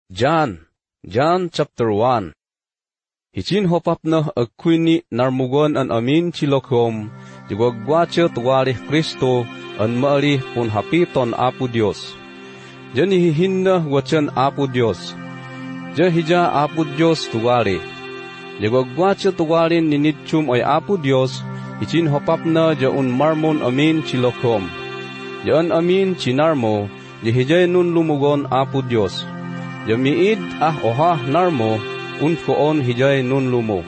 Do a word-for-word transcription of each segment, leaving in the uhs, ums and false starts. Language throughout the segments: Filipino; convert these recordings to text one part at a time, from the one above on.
John, John chapter one. Hicin hopap na agkwini narmugon an amin chilokom, digwagwatsa tuwarih Kristo, an maarih pun hapiton Apo Dios. Diyan hihin na watsan Apo Dios. Diyan hija Apo Dios tuwarih. Digwagwatsa tuwarin ninitchum ay Apo Dios, hicin hopap na diyan marmon amin chilokom. Diyan amin chinarmo, dihijay nun lumugon Apo Dios. Jamiid ah oha narmo, unfoon hijay nun lumo.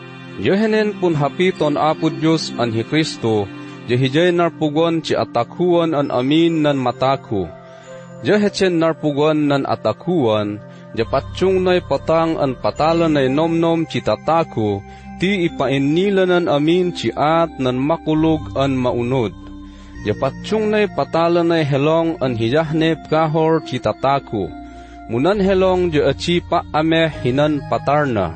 Johenen pun hapiton Apo Dios an hi Kristo, jahijay narpugon ci atakuan an amin nan mataku. Jahetchen narpugon nan atakuan, japatsyong nay patang an patalan nay nomnom ci tataku, ti ipainilanan amin ci at nan makulog an maunod. Japatsyong nay patalan nay helong an hijahne kahor ci tataku. Munan helong jo achi pa ame hinan patarna.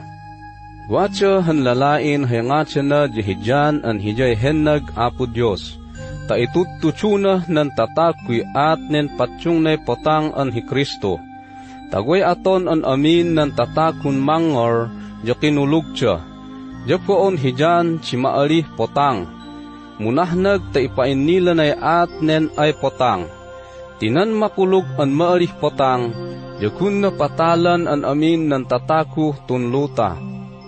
Watcha han lalain hayangatsa na jihijan an hijay henag Apo Dios. Ta itututsuna nan tatakwi at nen patsyong nay potang an hi Kristo. Tagway aton an amin nan tatakun mangor jo kinulugtsa. Jo koon hijan si maarih potang. Munahnag ta ipainila nay at nen ay potang. Tinan makulog an maarih potang, jakun na patalan an amin nan tataku tunluta.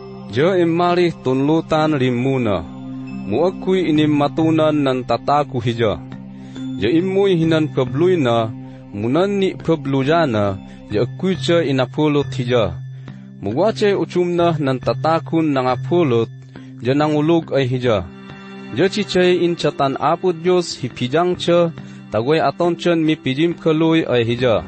Ja imari tunlutan rimuna, muagkuy inimmatunan nan tataku hija. Ja imuy hinan kabluy na, munan ni kabluyana, ja agkuy siya inapulot hija. Mugwachay uchumna nan tatakun nangapulot, ja nangulog ay hija. Ja chichay inchatan Apo Dios hipijang siya, tagway aton chen mi pijim kaluy ay hija.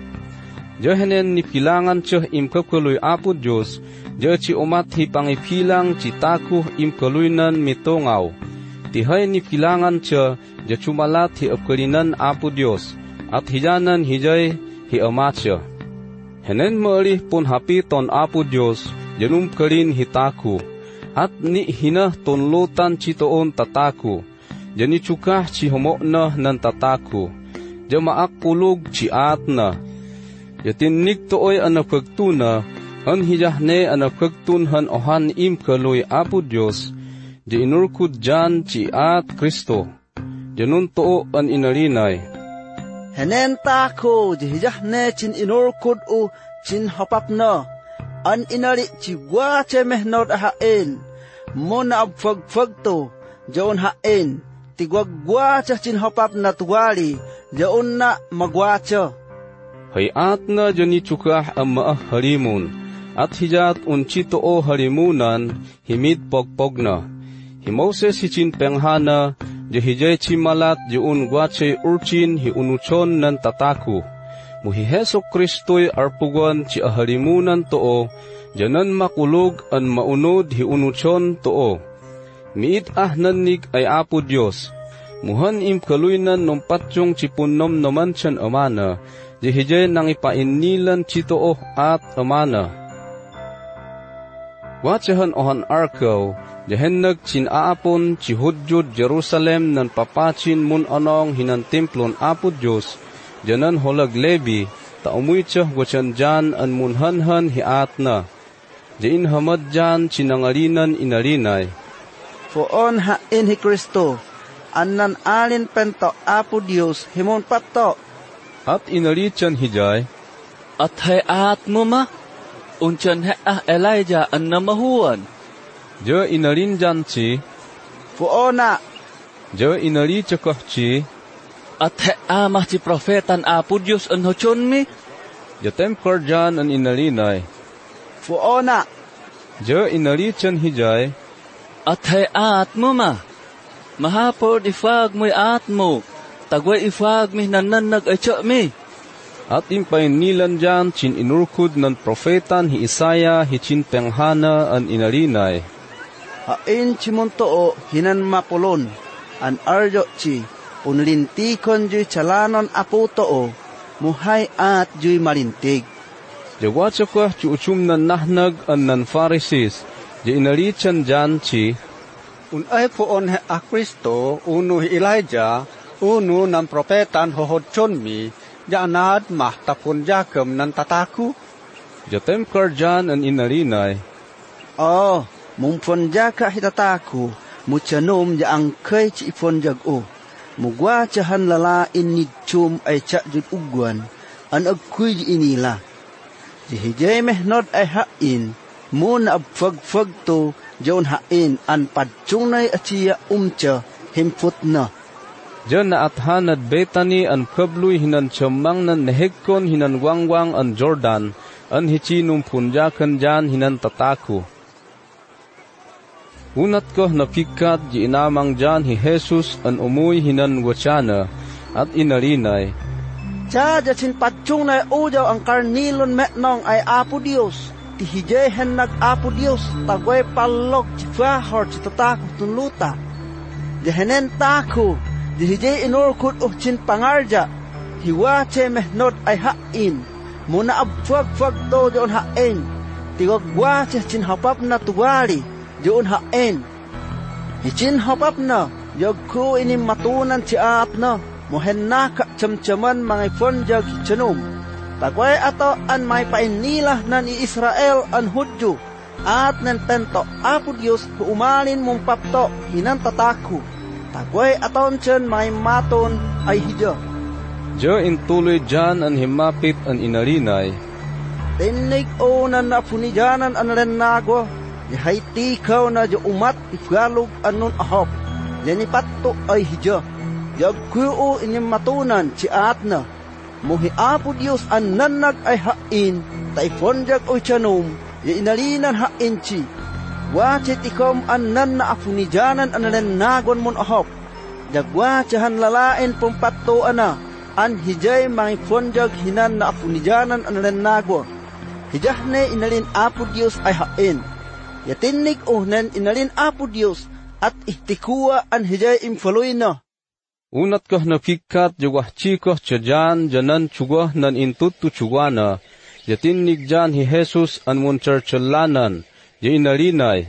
Johenen ni pilangan cheh im kaluy Apo Dios, jo chi umat hi pangipilang ci takuh im kaluynan mitongaw. Tihay ni pilangan cheh, jo chumalat hi apkalinan Apo Dios, at hijanan hijay hi amat cheh. Henen maarih pun hapiton Apo Dios, janum kalin hi taku, at ni hina tunlutan ci toon tataku. Jani cukah ci homokna nan tataku, ja maakpulog ci atna. Ja tinnig tooy anapagtuna, han hijahne anapagtunhan ohan im kaluy Apo Dios, ja inurkud jan ci at Kristo. Janun too an inarinay. Henen tako, ja hijahne cin inurkud u cin hopapna, an inari ci gwache mehnod ahain, muna abfagfagto, jaun hain. Tigwagwacha chinhopap na tuwali, jaon na magwacha. Hayat na jani chukah ang maah harimun, at hijat unchito o harimunan, himid pogpog na. Himoses hichin penghana, jahijay chimalat jaon gwachay urchin hi unuchon nan tataku. Muhi Heso Kristo'y arpugon chi aharimunan too, janan makulog an maunod hi unuchon too. Miit ah nanig ay Apo Dios, muhan im kaluynan nung patsyong chipunom naman siyan amana, jihijay nang ipainilan chitoo at amana. Watsahan ohan arkaw, jahen nag chinaapon chihudyod Jerusalem nan papachin mun anong hinan templon Apo Dios, janan holag lebi, ta umuytsah watsan jan an munhanhan hiat na. Jain hamad jan chinangalinan inarinay. Foon hain hi Kristo, anan alin pento Apo Dios, himon pato. At inarityan hijay, at hayat mo ma, unchan heah Elijah an namahuan. Ja inarin jan chi, Foona. Ja inaritya kah chi, at heamah ci profetan Apo Dios an hochon mi. Ja temkar jan an inarinay. Foona. Ja inarityan hijay, at hayat mo ma, mahapod ifag mo'y at mo, tagway ifag mi nananag ay tsa mi. At impainilan dyan chin inurkud ng profetan hi Isaya hi chin penghana an inarinay. Hain chimuntoo hinan mapulon, an aryo chi, punlintikon juy chalanon Apo too, muhay at juy malintig. Jawatsa kwa chuchum nan nahnag an nan Pharisees, di inarityan dyan chi, unay poon he a Kristo, uno hi Elijah, uno ng propetan hohodchon mi, janad mahtapon jakem nan tataku. Jatem karjan an inalinay, Oh, mungpon jaka hitataku, muchanom ja angkay ci ipon jag o. Mugwa cahan lalain ni chum ay cak jud ugwan, an agkuy inila. Jihijay mehnod ay hain, muna abfag-fag to, jaun hain, an padchunay achiya umcha, himput na. Diyan na athanad Bethany an kabluy hinan tiyamang nan nehegkon hinan wangwang an Jordan, an hichinum punjakan jan hinan tataku. Unat ko napikat di inamang jan hi Jesus an umuy hinan wasyana at inalinay, Cha jachin patchung na ujaw ang karnilon metnong ay Apo Dios. Tihijay hen nag Apo Dios, tagway palok chifahor chitatakot tunluta. Jahenen tako, dihijay inorkut uh chin pangarja, hiwache mehnod ay hain, muna abfag-fag do joon hain, tigagwache chin hapap na tuwari, joon hain. Hichin hapap na, yagku inim matunan si at na, mohen naka chamchaman mga fonjag hichanum. Takway ato an may painilah nan i Israel an Hudyo, at nen pento Apo Dios umalin mong papto hinan tataku. Takway aton chen may maton ay hidyo. Jo intuloy jan an himapit an inalinay, Tinig o na napunijanan an rennago, yahay tikaw na jo umat ifgalog anon ahop, yani patto ay hidyo. Yagkuo inim matunan si atna, muhi Apo Dios an nanag ay hain, taifonjag o chanum, ya inalinan hain chi. Wachit ikom an nan na afunijanan an rennagon mon ahop, jagwachahan lalain pumpatto ana, an hijay mga fonjag hinan na afunijanan an rennago. Hijahne inalin Apo Dios ay hain, ya tinig o nen inalin Apo Dios, at ihtikuwa an hijay imfaloy na. Unat ko napikat jawah chikoh chajan janan chugah nan intutu chugwana, jatinig jan hi Jesus an muncharchalanan, ya inalinay,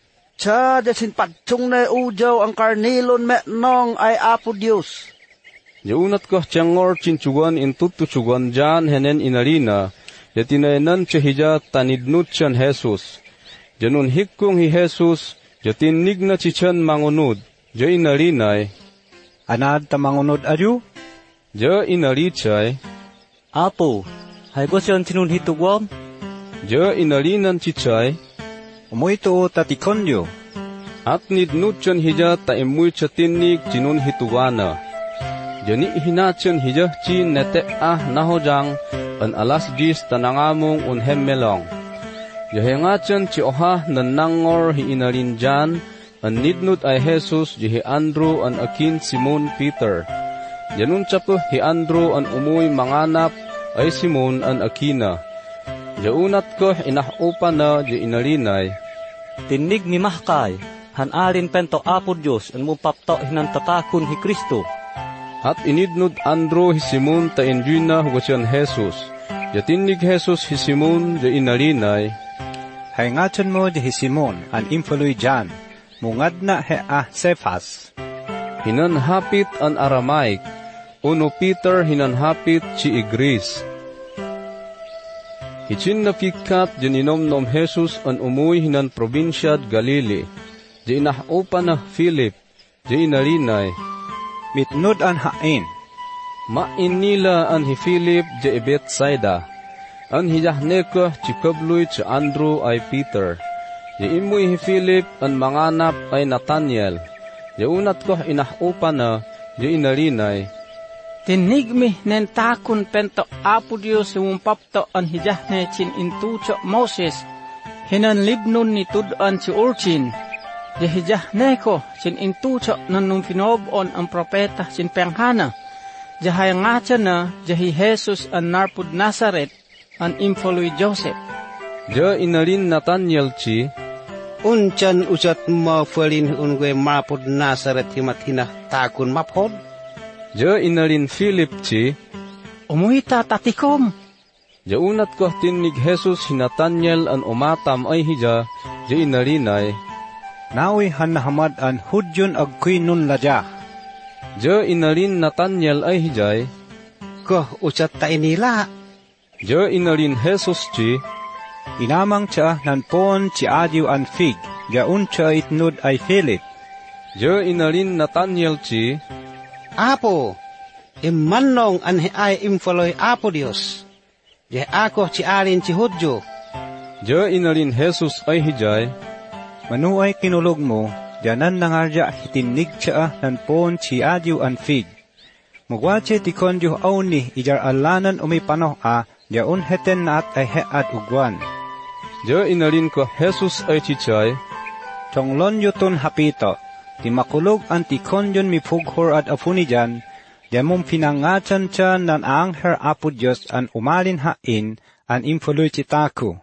Cha jasin patchung na ujaw ang karnilon metnong ay Apo Dios. Ya unat ko tiangor chinchugan intutu chugan jan henen inalina, jatinainan chahija tanidnut chan Jesus. Janun hikkung hi Jesus, jatinig na chichan mangunod, ja inalinay, Anad tamangunod adyo? ja inalichay, Apo, hay ko siyon sinun hitugwam? ja inalinan chichay, Umuy to tatikonyo. at nidnut chan hija taimuy chatinig jinun hituwana. Jani hinachan hija chin nete ah nahojang an alas gis tanangamong un hemmelong. Jahengachan chi oha nanangor hi inalin jan, an nidnut ay Jesus ji hi Andrew an akin Simon Peter. Janun chapo hi Andrew an umuy manganap ay Simon an akina. Jaunat ko inahupa na ji inalinay, Tinig mi mahkay, han arin pento Apo Dios an mupapto hinan tatakon hi Kristo. at inidnud Andrew hi Simon ta injuna hugasyan Jesus. Jatinig Jesus hi Simon ja inalinay, Haingachan mo di hi Simon, an imfaloy jan, mungad na he ah Cephas. hinanhapit an Aramaic, uno Peter hinanhapit ci Igris. Hichin napikat janinomnom Jesus an umuy hinan probinsyad Galili, di inahupa na Philip, di inalinay, Mitnud an hain, main nila an hi Philip di Bethsaida, an hiyahneko ci kabluy ci Andrew ay Peter, di imuy hi Philip an manganap ay Nathaniel, di unat ko inahupa na, di inalinay, Tinig mi nen takun pento Apo Dios umumpapto an hijahne chin intucho Moses, hinan libnon ni tudan si urchin, di hijahne ko chin intucho nan nung pinobon ang propeta chin penghana, jahay ngacha na jahi Jesus an narpud Nazaret, an imfoloy Joseph. di inalin Nathaniel ci, Unchan usat mafalin unwe mapod Nazaret himat hinah takun maphod. di inalin Philip ci, Umuita tatikom, di unat ko tinig Jesus hi Nathaniel an umatam ay hija, di inalinay, naoy han nahamad an hudyon agkuy nun laja. di inalin Nathaniel ay hijay, Koh usat ta inila. di inalin Jesus ci, Inamang siya nan pon ci adiw an fig, gaun siya itnud ay Philip. Je inalin Nathaniel ci, Apo, immanong an ay imfaloy Apo Dios. Je ako ci alin ci Hudyo. Je inalin Jesus ay hijay, Manuay kinulog mo, diyanan nangarya hitinig siya nan pon ci adiw an fig. Mugwache ti konyo awni ijar alanan umipanoh a, diyaun heten naat ay head ugwan. Je inalin ko Jesus ay chichay, Tonglon yuton hapito, ti makulog ang ti konyon mipughor at afunijan, diamong pinangatsan siya nan angher Apo Diyos an umalin hain, an impuloy citaku.